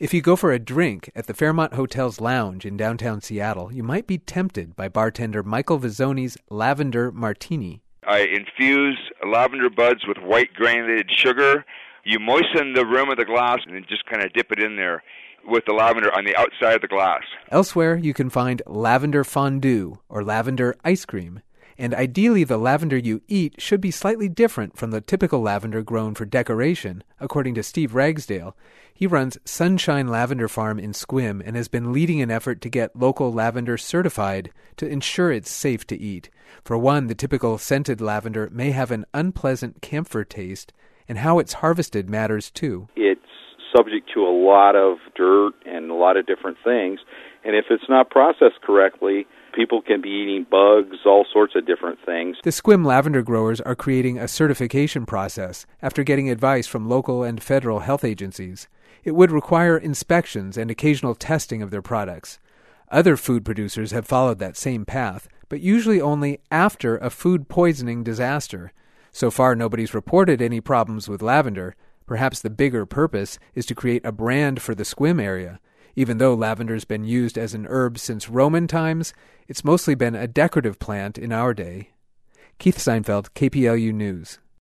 If you go for a drink at the Fairmont Hotel's lounge in downtown Seattle, you might be tempted by bartender Michael Vizzoni's Lavender Martini. I infuse lavender buds with white granulated sugar. You moisten the rim of the glass and then just kind of dip it in there with the lavender on the outside of the glass. Elsewhere, you can find lavender fondue or lavender ice cream. And ideally, the lavender you eat should be slightly different from the typical lavender grown for decoration, according to Steve Ragsdale. He runs Sunshine Lavender Farm in Sequim and has been leading an effort to get local lavender certified to ensure it's safe to eat. For one, the typical scented lavender may have an unpleasant camphor taste, and how it's harvested matters too. It's subject to a lot of dirt and a lot of different things, and if it's not processed correctly, people can be eating bugs, all sorts of different things. The Sequim lavender growers are creating a certification process after getting advice from local and federal health agencies. It would require inspections and occasional testing of their products. Other food producers have followed that same path, but usually only after a food poisoning disaster. So far, nobody's reported any problems with lavender. Perhaps the bigger purpose is to create a brand for the Sequim area. Even though lavender's been used as an herb since Roman times, it's mostly been a decorative plant in our day. Keith Seinfeld, KPLU News.